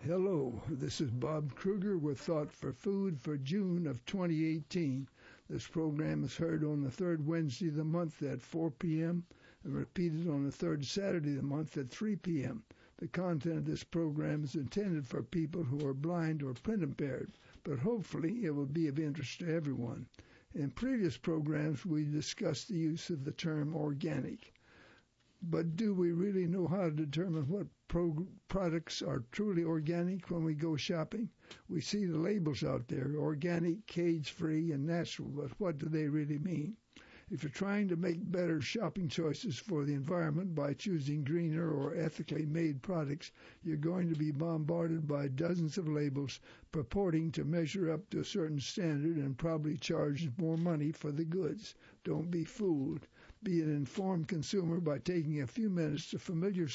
Hello, this is Bob Kruger with Thought for Food for June of 2018. This program is heard on the third Wednesday of the month at 4 p.m. and repeated on the third Saturday of the month at 3 p.m. The content of this program is intended for people who are blind or print impaired, but hopefully it will be of interest to everyone. In previous programs, we discussed the use of the term organic. But do we really know how to determine what products are truly organic when we go shopping? We see the labels out there, organic, cage-free, and natural, but what do they really mean? If you're trying to make better shopping choices for the environment by choosing greener or ethically made products, you're going to be bombarded by dozens of labels purporting to measure up to a certain standard and probably charge more money for the goods. Don't be fooled. Be an informed consumer by taking a few minutes to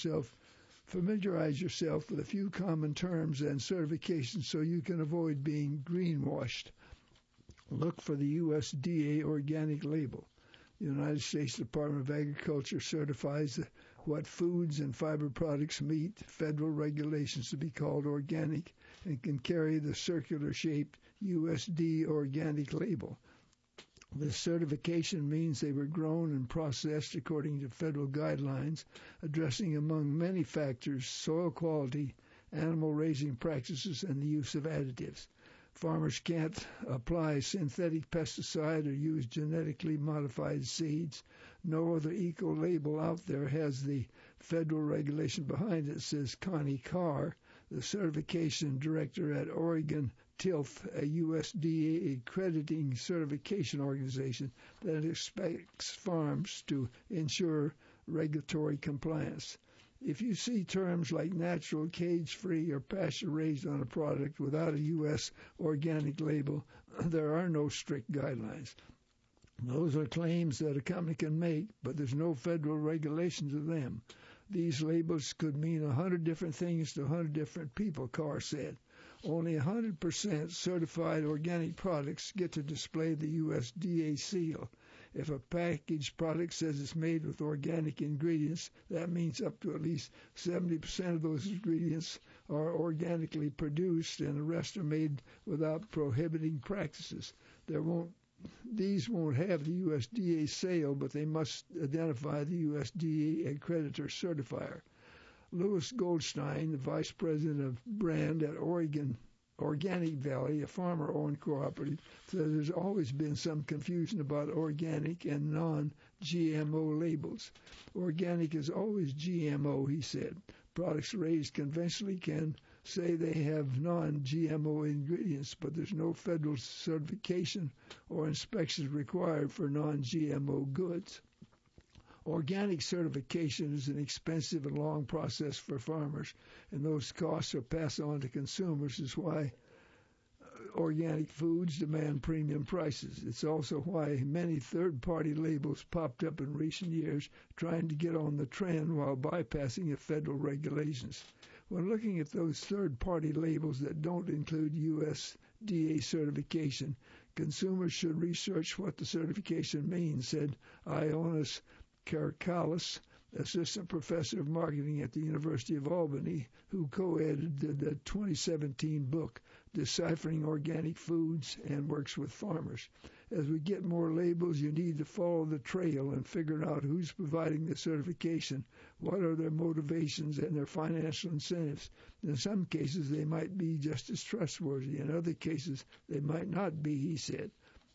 familiarize yourself with a few common terms and certifications so you can avoid being greenwashed. Look for the USDA organic label. The United States Department of Agriculture certifies what foods and fiber products meet federal regulations to be called organic and can carry the circular-shaped USD organic label. This certification means they were grown and processed according to federal guidelines, addressing among many factors soil quality, animal raising practices, and the use of additives. Farmers can't apply synthetic pesticide or use genetically modified seeds. No other eco-label out there has the federal regulation behind it, says Connie Carr, the certification director at Oregon TILF, a USDA accrediting certification organization that expects farms to ensure regulatory compliance. If you see terms like natural, cage-free, or pasture-raised on a product without a U.S. organic label, there are no strict guidelines. Those are claims that a company can make, but there's no federal regulations of them. These labels could mean 100 different things to 100 different people, Carr said. Only 100% certified organic products get to display the USDA seal. If a packaged product says it's made with organic ingredients, that means up to at least 70% of those ingredients are organically produced and the rest are made without prohibiting practices. These won't have the USDA seal, but they must identify the USDA accreditor certifier. Louis Goldstein, the vice president of brand at Organic Valley, a farmer-owned cooperative, says there's always been some confusion about organic and non-GMO labels. Organic is always GMO, he said. Products raised conventionally can say they have non-GMO ingredients, but there's no federal certification or inspections required for non-GMO goods. Organic certification is an expensive and long process for farmers, and those costs are passed on to consumers. Is why organic foods demand premium prices. It's also why many third-party labels popped up in recent years, trying to get on the trend while bypassing the federal regulations. When looking at those third-party labels that don't include USDA certification, consumers should research what the certification means, said Ioannis Karakalis, assistant professor of marketing at the University of Albany, who co-edited the 2017 book, Deciphering Organic Foods, and works with farmers. As we get more labels, you need to follow the trail and figure out who's providing the certification, what are their motivations and their financial incentives. In some cases, they might be just as trustworthy. In other cases, they might not be, he said.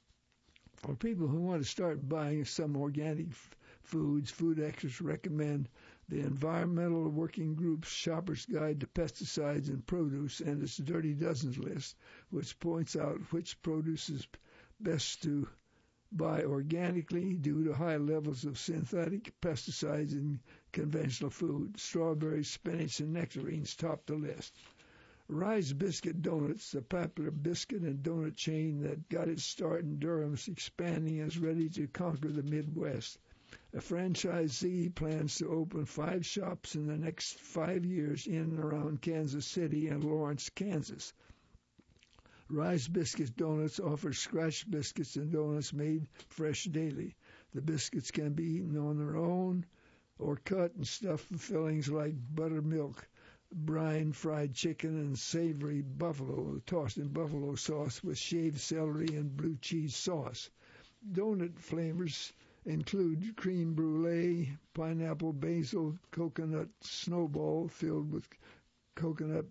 For people who want to start buying some organic foods, food experts recommend the Environmental Working Group's Shopper's Guide to Pesticides in Produce and its Dirty Dozens list, which points out which produce is best to buy organically due to high levels of synthetic pesticides in conventional food. Strawberries, spinach, and nectarines top the list. Rise Biscuit Donuts, the popular biscuit and donut chain that got its start in Durham, is expanding and is ready to conquer the Midwest. A franchisee plans to open 5 shops in the next 5 years in and around Kansas City and Lawrence, Kansas. Rise Biscuit Donuts offers scratch biscuits and donuts made fresh daily. The biscuits can be eaten on their own or cut and stuffed with fillings like buttermilk, brine fried chicken and savory buffalo tossed in buffalo sauce with shaved celery and blue cheese sauce. Donut flavors include cream brulee, pineapple basil, coconut snowball filled with coconut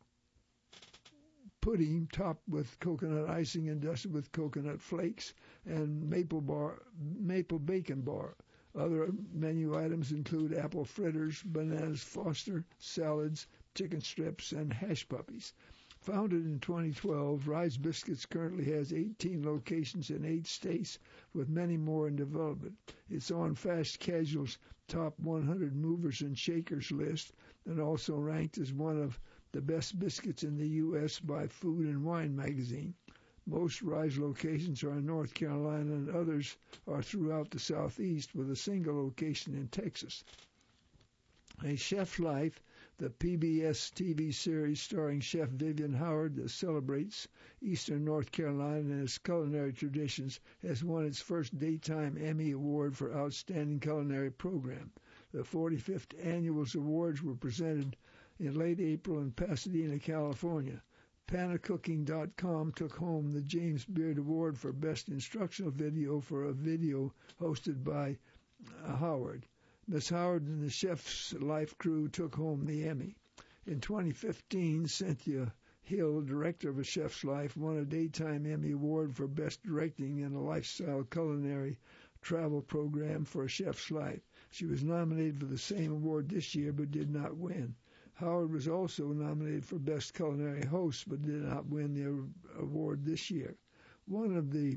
pudding topped with coconut icing and dusted with coconut flakes, and maple bacon bar. Other menu items include apple fritters, bananas Foster, salads, chicken strips, and hash puppies. Founded in 2012, Rise Biscuits currently has 18 locations in 8 states, with many more in development. It's on Fast Casual's top 100 movers and shakers list, and also ranked as one of the best biscuits in the U.S. by Food and Wine magazine. Most Rise locations are in North Carolina, and others are throughout the Southeast, with a single location in Texas. A Chef's Life, the PBS TV series starring Chef Vivian Howard that celebrates Eastern North Carolina and its culinary traditions, has won its first Daytime Emmy Award for Outstanding Culinary Program. The 45th Annual Awards were presented in late April in Pasadena, California. Panacooking.com took home the James Beard Award for Best Instructional Video for a video hosted by Howard. Miss Howard and the Chef's Life crew took home the Emmy. In 2015, Cynthia Hill, director of A Chef's Life, won a Daytime Emmy Award for Best Directing in a Lifestyle Culinary Travel Program for A Chef's Life. She was nominated for the same award this year but did not win. Howard was also nominated for Best Culinary Host but did not win the award this year. On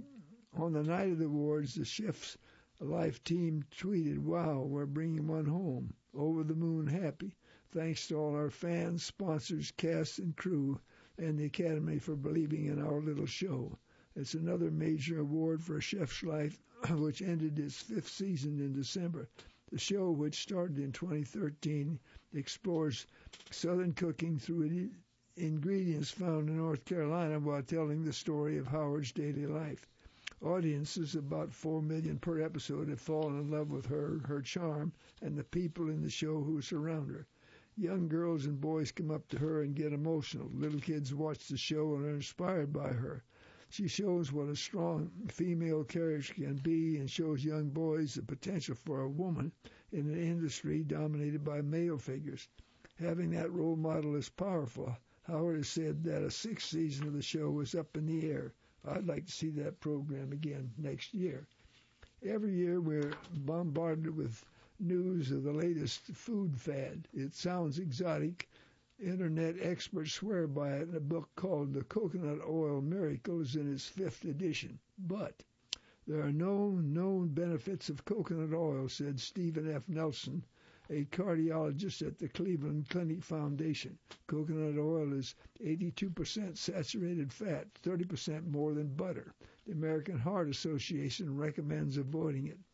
the night of the awards, the Chef's Life team tweeted, "Wow, we're bringing one home. Over the moon happy. Thanks to all our fans, sponsors, cast, and crew, and the Academy for believing in our little show." It's another major award for A Chef's Life, which ended its 5th season in December. The show, which started in 2013, explores Southern cooking through ingredients found in North Carolina while telling the story of Howard's daily life. Audiences, about 4 million per episode, have fallen in love with her charm, and the people in the show who surround her. Young girls and boys come up to her and get emotional. Little kids watch the show and are inspired by her. She shows what a strong female character can be and shows young boys the potential for a woman in an industry dominated by male figures. Having that role model is powerful. Howard has said that a 6th season of the show is up in the air. I'd like to see that program again next year. Every year we're bombarded with news of the latest food fad. It sounds exotic. Internet experts swear by it, and a book called The Coconut Oil Miracle is in its 5th edition. But there are no known benefits of coconut oil, said Stephen F. Nelson, a cardiologist at the Cleveland Clinic Foundation. Coconut oil is 82% saturated fat, 30% more than butter. The American Heart Association recommends avoiding it.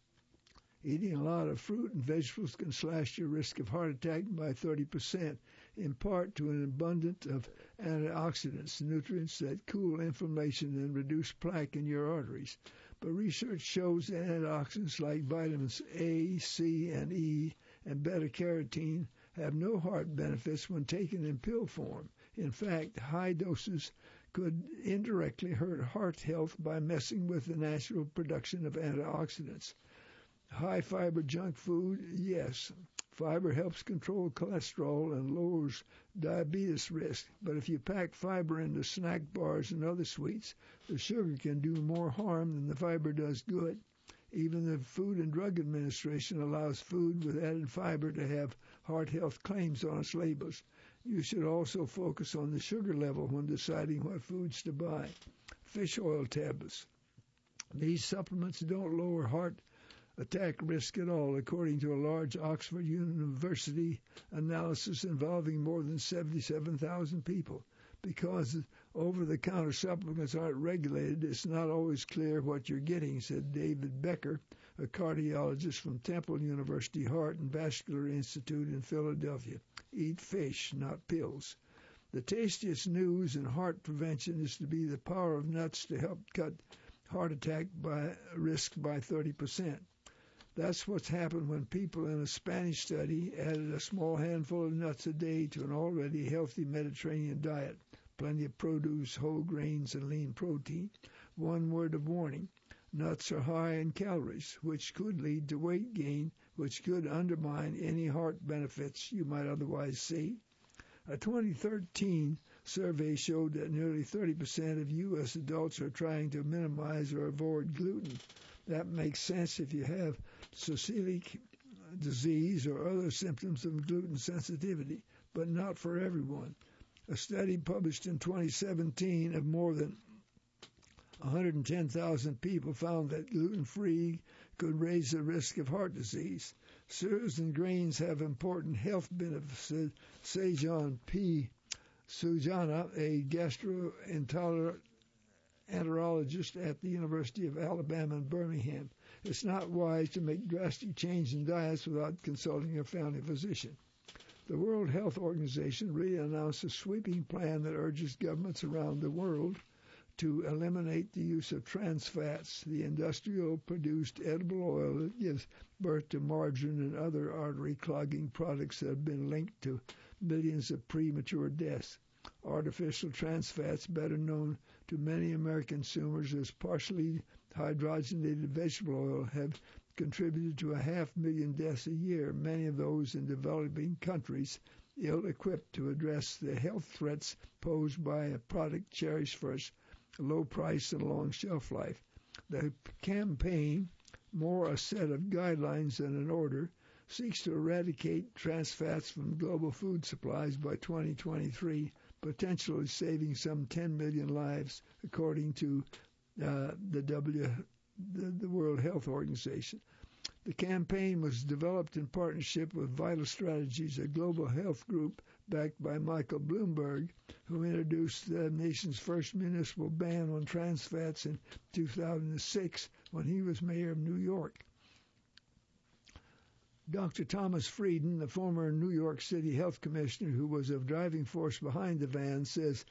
Eating a lot of fruit and vegetables can slash your risk of heart attack by 30%, in part to an abundance of antioxidants, nutrients that cool inflammation and reduce plaque in your arteries. But research shows that antioxidants like vitamins A, C, and E, and beta-carotene have no heart benefits when taken in pill form. In fact, high doses could indirectly hurt heart health by messing with the natural production of antioxidants. High-fiber junk food, yes. Fiber helps control cholesterol and lowers diabetes risk, but if you pack fiber into snack bars and other sweets, the sugar can do more harm than the fiber does good. Even the Food and Drug Administration allows food with added fiber to have heart health claims on its labels. You should also focus on the sugar level when deciding what foods to buy. Fish oil tablets. These supplements don't lower heart attack risk at all, according to a large Oxford University analysis involving more than 77,000 people. Because over-the-counter supplements aren't regulated, it's not always clear what you're getting, said David Becker, a cardiologist from Temple University Heart and Vascular Institute in Philadelphia. Eat fish, not pills. The tastiest news in heart prevention is to be the power of nuts to help cut heart attack risk by 30%. That's what's happened when people in a Spanish study added a small handful of nuts a day to an already healthy Mediterranean diet. Plenty of produce, whole grains, and lean protein. One word of warning. Nuts are high in calories, which could lead to weight gain, which could undermine any heart benefits you might otherwise see. A 2013 survey showed that nearly 30% of U.S. adults are trying to minimize or avoid gluten. That makes sense if you have celiac disease or other symptoms of gluten sensitivity, but not for everyone. A study published in 2017 of more than 110,000 people found that gluten-free could raise the risk of heart disease. Cereals and grains have important health benefits, said Sejan P. Sujana, a gastroenterologist at the University of Alabama in Birmingham. It's not wise to make drastic change in diets without consulting your family physician. The World Health Organization really announced a sweeping plan that urges governments around the world to eliminate the use of trans fats, the industrial-produced edible oil that gives birth to margarine and other artery-clogging products that have been linked to millions of premature deaths. Artificial trans fats, better known to many American consumers as partially hydrogenated vegetable oil, have contributed to 500,000 deaths a year, many of those in developing countries ill-equipped to address the health threats posed by a product cherished for its low price and long shelf life. The campaign, more a set of guidelines than an order, seeks to eradicate trans fats from global food supplies by 2023, potentially saving some 10 million lives, according to the World Health Organization. The campaign was developed in partnership with Vital Strategies, a global health group backed by Michael Bloomberg, who introduced the nation's first municipal ban on trans fats in 2006 when he was mayor of New York. Dr. Thomas Frieden, the former New York City health commissioner who was a driving force behind the ban, says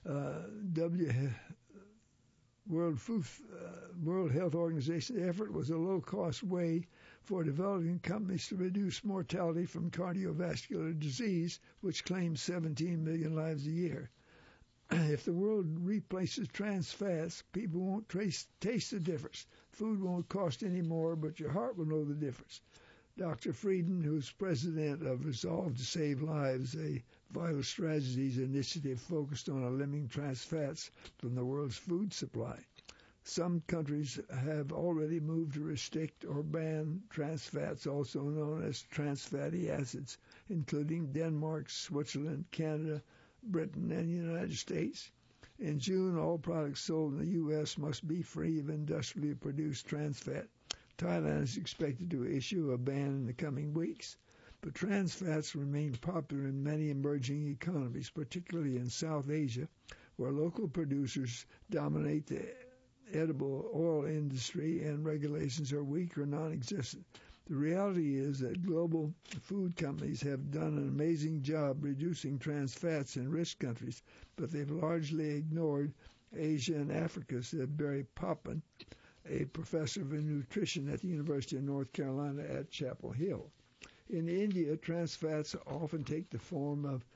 World Health Organization effort was a low-cost way for developing companies to reduce mortality from cardiovascular disease, which claims 17 million lives a year. If the world replaces trans fats, people won't taste the difference. Food won't cost any more, but your heart will know the difference. Dr. Frieden, who's president of Resolve to Save Lives, a Vital Strategies initiative focused on eliminating trans fats from the world's food supply. Some countries have already moved to restrict or ban trans fats, also known as trans fatty acids, including Denmark, Switzerland, Canada, Britain, and the United States. In June, all products sold in the U.S. must be free of industrially produced trans fat. Thailand is expected to issue a ban in the coming weeks. But trans fats remain popular in many emerging economies, particularly in South Asia, where local producers dominate the edible oil industry and regulations are weak or non-existent. The reality is that global food companies have done an amazing job reducing trans fats in rich countries, but they've largely ignored Asia and Africa, said Barry Poppin, a professor of nutrition at the University of North Carolina at Chapel Hill. In India, trans fats often take the form of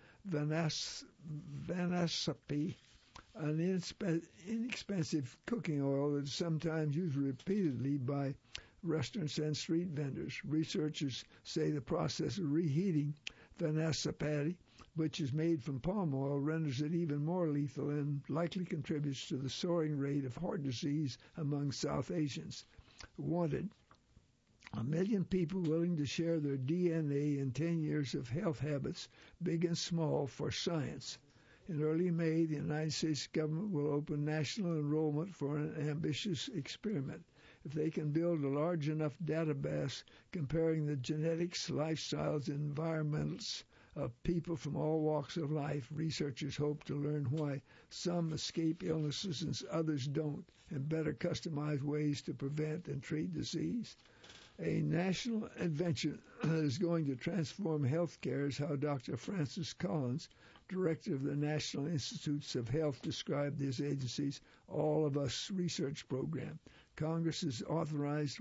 Vanasapi, an inexpensive cooking oil that is sometimes used repeatedly by restaurants and street vendors. Researchers say the process of reheating Vanasapi, which is made from palm oil, renders it even more lethal and likely contributes to the soaring rate of heart disease among South Asians. Wanted. 1 million people willing to share their DNA in 10 years of health habits, big and small, for science. In early May, the United States government will open national enrollment for an ambitious experiment. If they can build a large enough database comparing the genetics, lifestyles, and environments of people from all walks of life, researchers hope to learn why some escape illnesses and others don't, and better customize ways to prevent and treat disease. A national adventure that is going to transform healthcare is how Dr. Francis Collins, director of the National Institutes of Health, described this agency's All of Us research program. Congress has authorized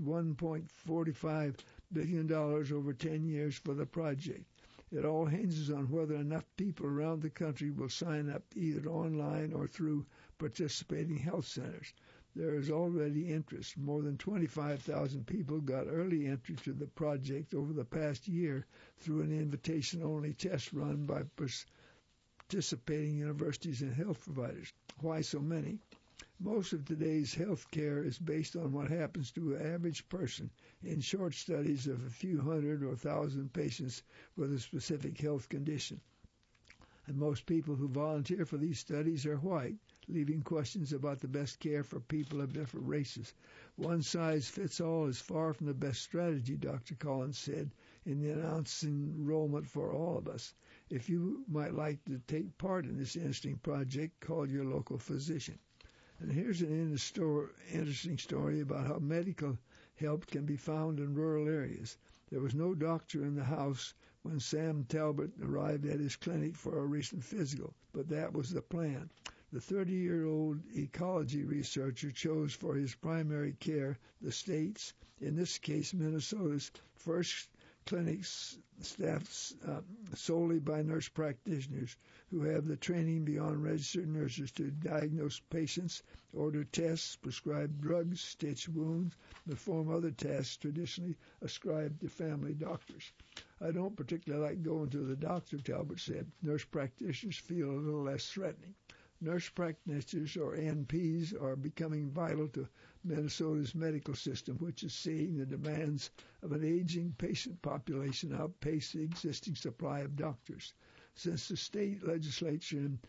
$1.45 billion over 10 years for the project. It all hinges on whether enough people around the country will sign up either online or through participating health centers. There is already interest. More than 25,000 people got early entry to the project over the past year through an invitation-only test run by participating universities and health providers. Why so many? Most of today's health care is based on what happens to an average person in short studies of a few hundred or thousand patients with a specific health condition. And most people who volunteer for these studies are white, leaving questions about the best care for people of different races. One size fits all is far from the best strategy, Dr. Collins said in the announcing enrollment for all of us. If you might like to take part in this interesting project, call your local physician. And here's an interesting story about how medical help can be found in rural areas. There was no doctor in the house when Sam Talbot arrived at his clinic for a recent physical, but that was the plan. The 30-year-old ecology researcher chose for his primary care the state's, in this case Minnesota's, first clinic staffed solely by nurse practitioners who have the training beyond registered nurses to diagnose patients, order tests, prescribe drugs, stitch wounds, and perform other tasks traditionally ascribed to family doctors. I don't particularly like going to the doctor, Talbot said. Nurse practitioners feel a little less threatening. Nurse practitioners, or NPs, are becoming vital to Minnesota's medical system, which is seeing the demands of an aging patient population outpace the existing supply of doctors. Since the state legislature in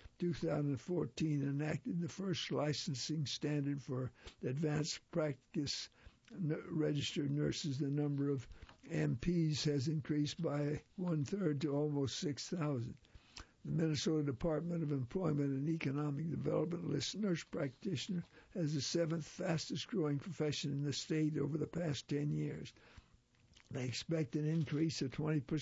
2014 enacted the first licensing standard for advanced practice registered nurses, the number of NPs has increased by one-third to almost 6,000. The Minnesota Department of Employment and Economic Development lists nurse practitioner as the seventh fastest growing profession in the state over the past 10 years. They expect an increase of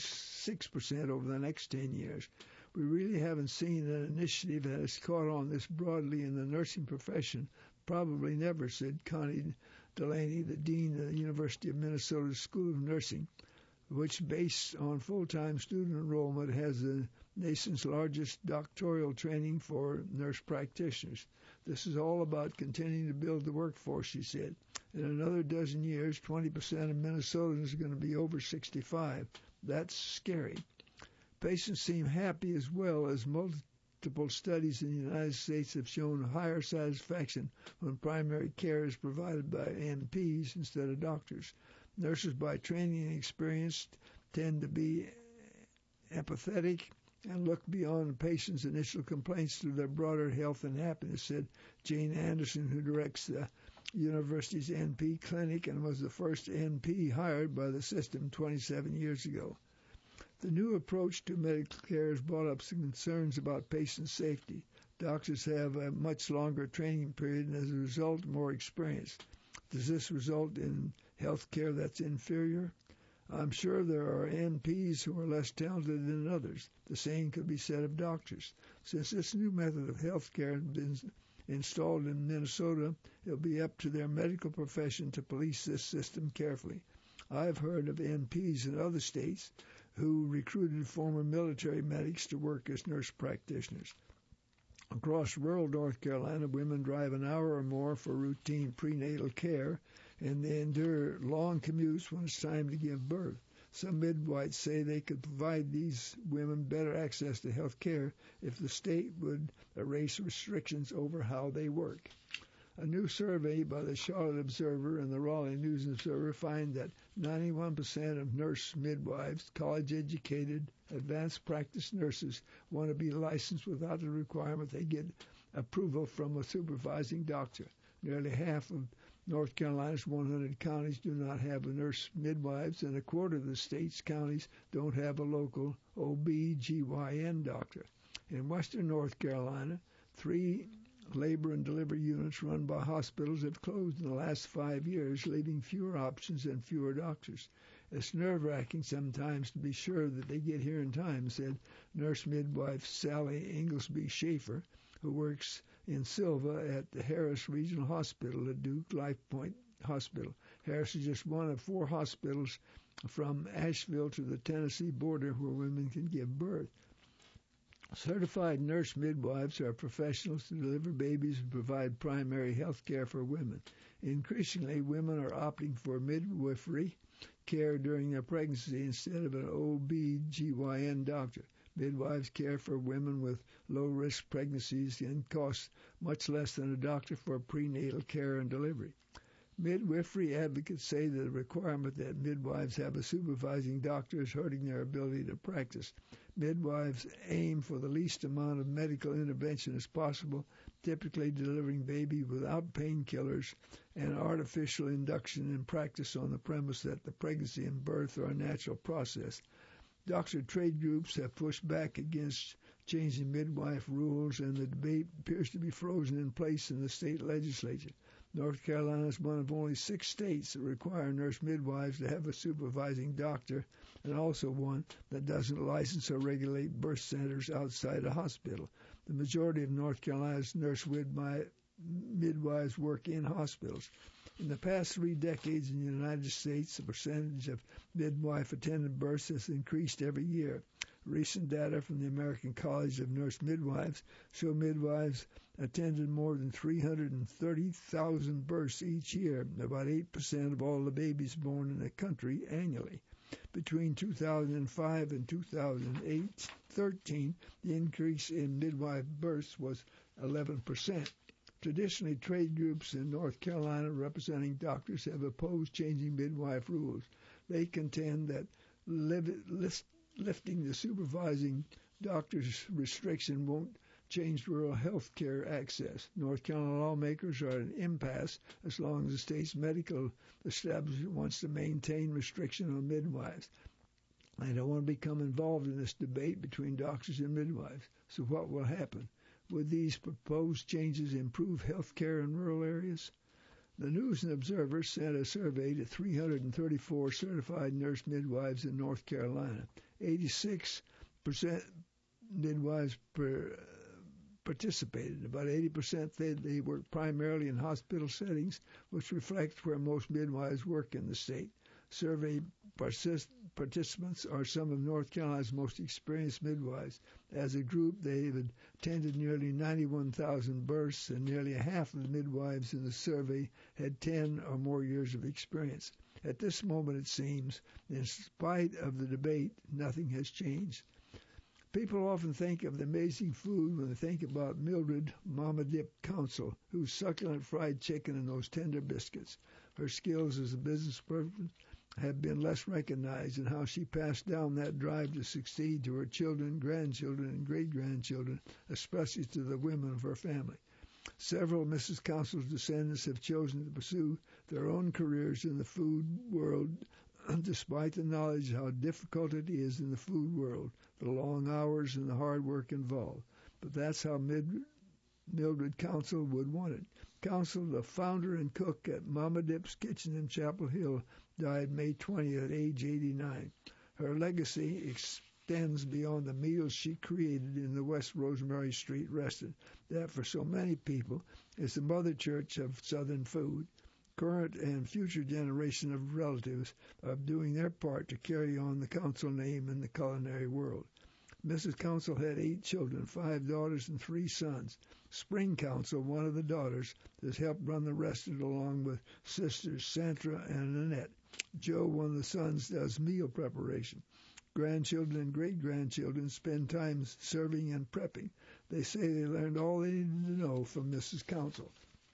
26% over the next 10 years. We really haven't seen an initiative that has caught on this broadly in the nursing profession. Probably never, said Connie Delaney, the dean of the University of Minnesota School of Nursing, which, based on full-time student enrollment, has the nation's largest doctoral training for nurse practitioners. This is all about continuing to build the workforce, she said. In another dozen years, 20% of Minnesotans are going to be over 65. That's scary. Patients seem happy as well, as multiple studies in the United States have shown higher satisfaction when primary care is provided by NPs instead of doctors. Nurses, by training and experience, tend to be empathetic and look beyond the patient's initial complaints to their broader health and happiness, said Jane Anderson, who directs the university's NP clinic and was the first NP hired by the system 27 years ago. The new approach to medical care has brought up some concerns about patient safety. Doctors have a much longer training period and, as a result, more experience. Does this result in health care that's inferior? I'm sure there are NPs who are less talented than others. The same could be said of doctors. Since this new method of health care has been installed in Minnesota, it'll be up to their medical profession to police this system carefully. I've heard of NPs in other states who recruited former military medics to work as nurse practitioners. Across rural North Carolina, women drive an hour or more for routine prenatal care, and they endure long commutes when it's time to give birth. Some midwives say they could provide these women better access to health care if the state would erase restrictions over how they work. A new survey by the Charlotte Observer and the Raleigh News Observer find that 91% of nurse midwives, college-educated, advanced practice nurses, want to be licensed without the requirement they get approval from a supervising doctor. Nearly half of North Carolina's 100 counties do not have a nurse midwives, and a quarter of the state's counties don't have a local OB/GYN doctor. In western North Carolina, 3 labor and delivery units run by hospitals have closed in the last 5 years, leaving fewer options and fewer doctors. It's nerve-wracking sometimes to be sure that they get here in time, said nurse midwife Sally Inglesby Schaefer, who works in Silva at the Harris Regional Hospital at Duke Life Point Hospital. Harris is just one of 4 hospitals from Asheville to the Tennessee border where women can give birth. Certified nurse midwives are professionals to deliver babies and provide primary health care for women. Increasingly, women are opting for midwifery care during their pregnancy instead of an OB/GYN doctor. Midwives care for women with low-risk pregnancies and cost much less than a doctor for prenatal care and delivery. Midwifery advocates say that the requirement that midwives have a supervising doctor is hurting their ability to practice. Midwives aim for the least amount of medical intervention as possible, typically delivering baby without painkillers and artificial induction in practice on the premise that the pregnancy and birth are a natural process. Doctor trade groups have pushed back against changing midwife rules, and the debate appears to be frozen in place in the state legislature. North Carolina is one of only 6 states that require nurse midwives to have a supervising doctor, and also one that doesn't license or regulate birth centers outside a hospital. The majority of North Carolina's nurse midwives work in hospitals. In the past 3 decades in the United States, the percentage of midwife-attended births has increased every year. Recent data from the American College of Nurse Midwives show midwives attended more than 330,000 births each year, about 8% of all the babies born in the country annually. Between 2005 and 2013, the increase in midwife births was 11%. Traditionally, trade groups in North Carolina representing doctors have opposed changing midwife rules. They contend that lifting the supervising doctor's restriction won't change rural health care access. North Carolina lawmakers are at an impasse as long as the state's medical establishment wants to maintain restriction on midwives. They don't want to become involved in this debate between doctors and midwives. So what will happen? Would these proposed changes improve health care in rural areas? The News and Observer sent a survey to 334 certified nurse midwives in North Carolina. 86% midwives participated. About 80% said they work primarily in hospital settings, which reflects where most midwives work in the state. Survey participants are some of North Carolina's most experienced midwives. As a group, they have attended nearly 91,000 births, and nearly half of the midwives in the survey had 10 or more years of experience. At this moment, it seems, in spite of the debate, nothing has changed. People often think of the amazing food when they think about Mildred Mama Dip Council, whose succulent fried chicken and those tender biscuits. Her skills as a business person have been less recognized, and how she passed down that drive to succeed to her children, grandchildren, and great-grandchildren, especially to the women of her family. Several of Mrs. Council's descendants have chosen to pursue their own careers in the food world, despite the knowledge of how difficult it is in the food world, the long hours and the hard work involved. But that's how Mildred Council would want it. Council, the founder and cook at Mama Dip's Kitchen in Chapel Hill, died May 20th at age 89. Her legacy extends beyond the meals she created in the West Rosemary Street restaurant that for so many people is the mother church of Southern food. Current and future generation of relatives are doing their part to carry on the Council name in the culinary world. Mrs. Council had 8 children, 5 daughters and 3 sons. Spring Council, one of the daughters, has helped run the restaurant along with sisters Sandra and Annette. Joe, one of the sons, does meal preparation. Grandchildren and great-grandchildren spend time serving and prepping. They say they learned all they needed to know from Mrs. Council.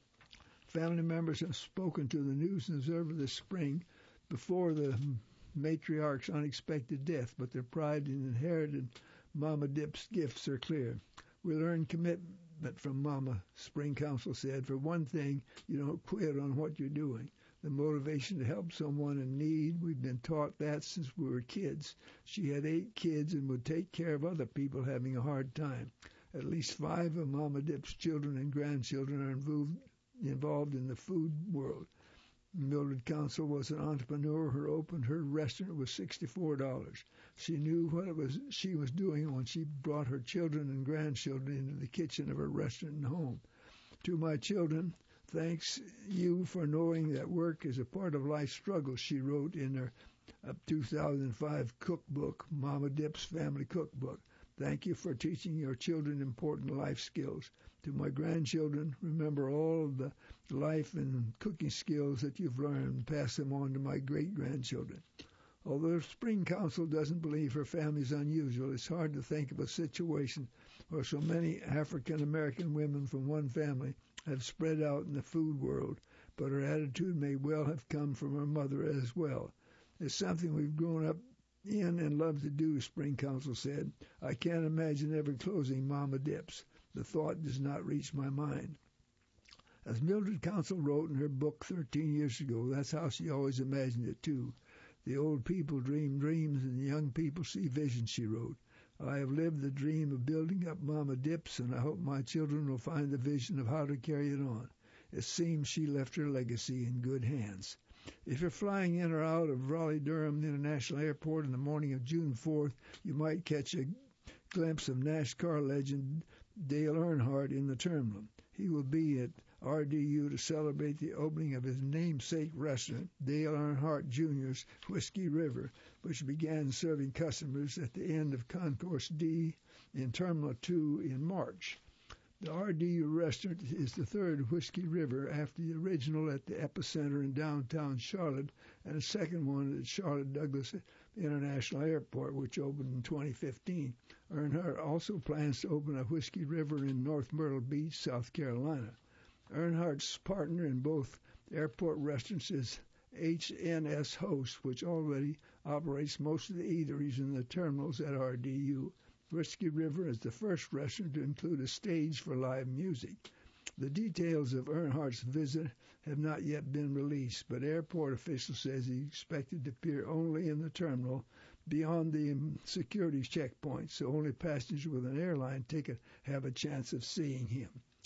Family members have spoken to the News and Observer this spring before the matriarch's unexpected death, but their pride in inherited Mama Dip's gifts are clear. We learned commitment from Mama, Spring Council said. For one thing, you don't quit on what you're doing. The motivation to help someone in need, we've been taught that since we were kids. She had 8 kids and would take care of other people having a hard time. At least 5 of Mama Dip's children and grandchildren are involved in the food world. Mildred Council was an entrepreneur who opened her restaurant with $64. She knew what she was doing when she brought her children and grandchildren into the kitchen of her restaurant and home. To my children, thanks you for knowing that work is a part of life's struggle, she wrote in her 2005 cookbook, Mama Dip's Family Cookbook. Thank you for teaching your children important life skills. To my grandchildren, remember all of the life and cooking skills that you've learned and pass them on to my great-grandchildren. Although Spring Council doesn't believe her family is unusual, it's hard to think of a situation where so many African-American women from one family have spread out in the food world, but her attitude may well have come from her mother as well. It's something we've grown up in and love to do, Spring Council said. I can't imagine ever closing Mama Dip's. The thought does not reach my mind. As Mildred Council wrote in her book 13 years ago, that's how she always imagined it too. The old people dream dreams and the young people see visions, she wrote. I have lived the dream of building up Mama Dip's, and I hope my children will find the vision of how to carry it on. It seems she left her legacy in good hands. If you're flying in or out of Raleigh-Durham International Airport in the morning of June 4th, you might catch a glimpse of NASCAR legend Dale Earnhardt in the terminal. He will be at RDU to celebrate the opening of his namesake restaurant, Dale Earnhardt Jr.'s Whiskey River, which began serving customers at the end of Concourse D in Terminal 2 in March. The RDU restaurant is the third Whiskey River after the original at the Epicenter in downtown Charlotte and the second one at Charlotte Douglas International Airport, which opened in 2015. Earnhardt also plans to open a Whiskey River in North Myrtle Beach, South Carolina. Earnhardt's partner in both airport restaurants is HNS Host, which already operates most of the eateries in the terminals at RDU. Whiskey River is the first restaurant to include a stage for live music. The details of Earnhardt's visit have not yet been released, but airport officials says he expected to appear only in the terminal beyond the security checkpoint, so only passengers with an airline ticket have a chance of seeing him.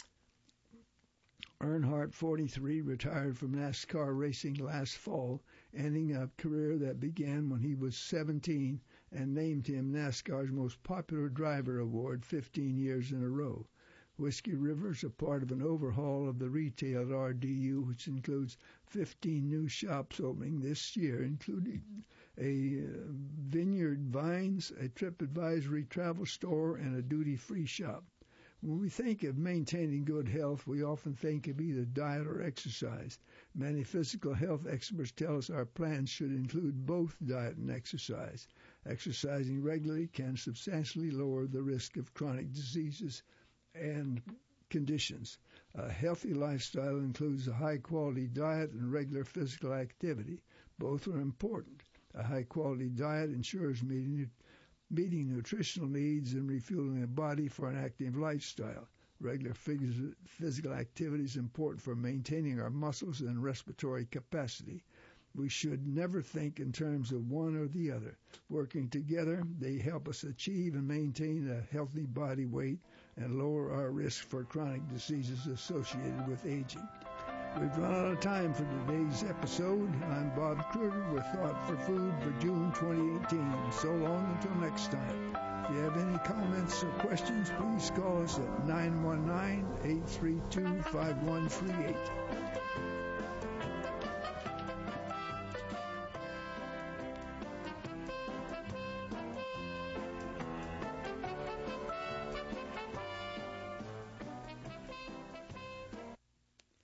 Earnhardt, 43, retired from NASCAR racing last fall, ending a career that began when he was 17 and named him NASCAR's Most Popular Driver Award 15 years in a row. Whiskey River is a part of an overhaul of the retail at RDU, which includes 15 new shops opening this year, including a Vineyard Vines, a TripAdvisory travel store, and a duty-free shop. When we think of maintaining good health, we often think of either diet or exercise. Many physical health experts tell us our plans should include both diet and exercise. Exercising regularly can substantially lower the risk of chronic diseases and conditions. A healthy lifestyle includes a high-quality diet and regular physical activity. Both are important. A high-quality diet ensures meeting nutritional needs and refueling the body for an active lifestyle. Regular physical activity is important for maintaining our muscles and respiratory capacity. We should never think in terms of one or the other. Working together, they help us achieve and maintain a healthy body weight and lower our risk for chronic diseases associated with aging. We've run out of time for today's episode. I'm Bob Kruger with Thought for Food for June 2018. So long until next time. If you have any comments or questions, please call us at 919-832-5138.